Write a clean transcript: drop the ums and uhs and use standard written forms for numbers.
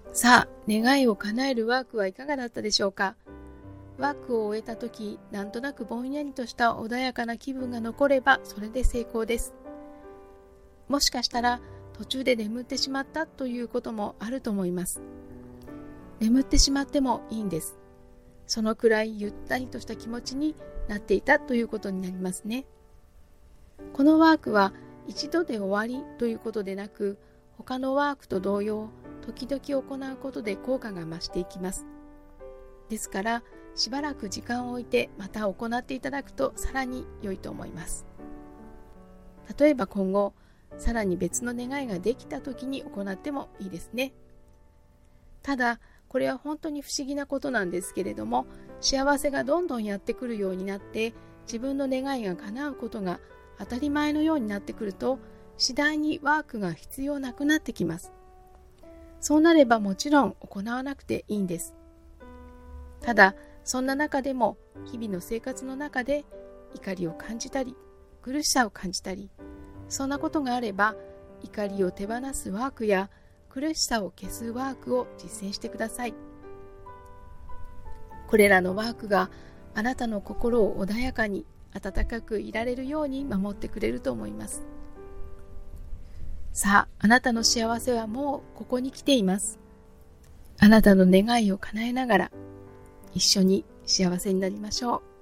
さあ、願いを叶えるワークはいかがだったでしょうか。ワークを終えた時、なんとなくぼんやりとした穏やかな気分が残ればそれで成功です。もしかしたら途中で眠ってしまったということもあると思います。眠ってしまってもいいんです。そのくらいゆったりとした気持ちになっていたということになりますね。このワークは一度で終わりということでなく、他のワークと同様、時々行うことで効果が増していきます。ですから、しばらく時間を置いてまた行っていただくとさらに良いと思います。例えば今後、さらに別の願いができた時に行ってもいいですね。ただ、これは本当に不思議なことなんですけれども、幸せがどんどんやってくるようになって、自分の願いが叶うことが当たり前のようになってくると、次第にワークが必要なくなってきます。そうなればもちろん行わなくていいんです。ただ、そんな中でも日々の生活の中で怒りを感じたり、苦しさを感じたり、そんなことがあれば、怒りを手放すワークや苦しさを消すワークを実践してください。これらのワークがあなたの心を穏やかに温かくいられるように守ってくれると思います。さあ、あなたの幸せはもうここに来ています。あなたの願いを叶えながら一緒に幸せになりましょう。